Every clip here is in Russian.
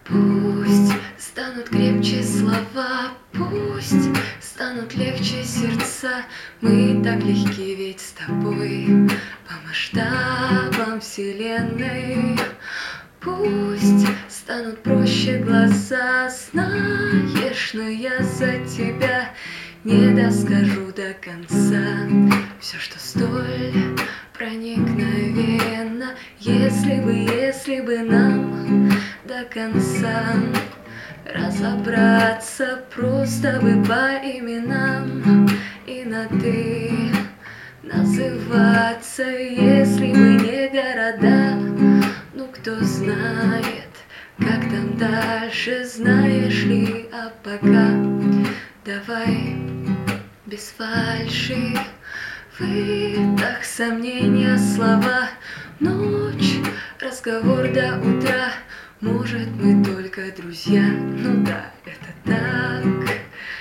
Пусть станут крепче слова, пусть станут легче сердца. Мы так легки ведь с тобой по масштабам вселенной. Пусть станут проще глаза, знаешь, но я за тебя не доскажу до конца все, что столь проникновенно. Если бы нам до конца разобраться, просто бы по именам и на «ты» называться. Если бы не города, ну кто знает, как там дальше, знаешь ли. А пока давай без фальши, выдох, сомнения, слова. Ночь, разговор до утра. Может, мы только друзья? Ну да, это так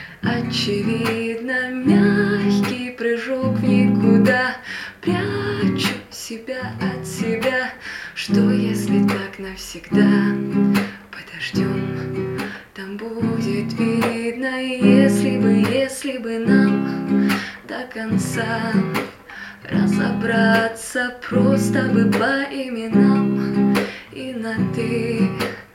очевидно. Мягкий прыжок в никуда. Прячу себя от себя. Что, если так навсегда? Подождем, там будет видно. Если бы нам до конца разобраться, просто бы по именам и на «ты»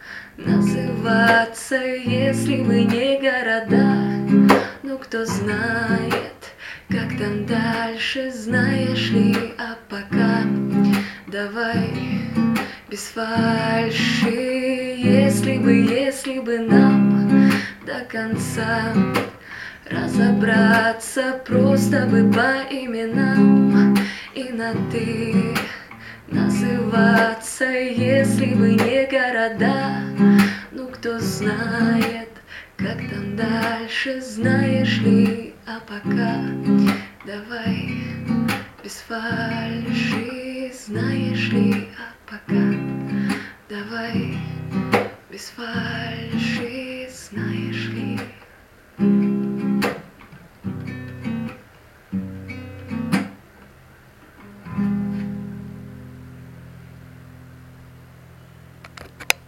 называться. Если бы не города, ну кто знает, как там дальше, знаешь ли. А пока давай без фальши. Если бы нам до конца разобраться, просто бы по именам и на «ты» называться. Если бы не города, ну кто знает, как там дальше, знаешь ли. А пока давай без фальши, знаешь ли. А пока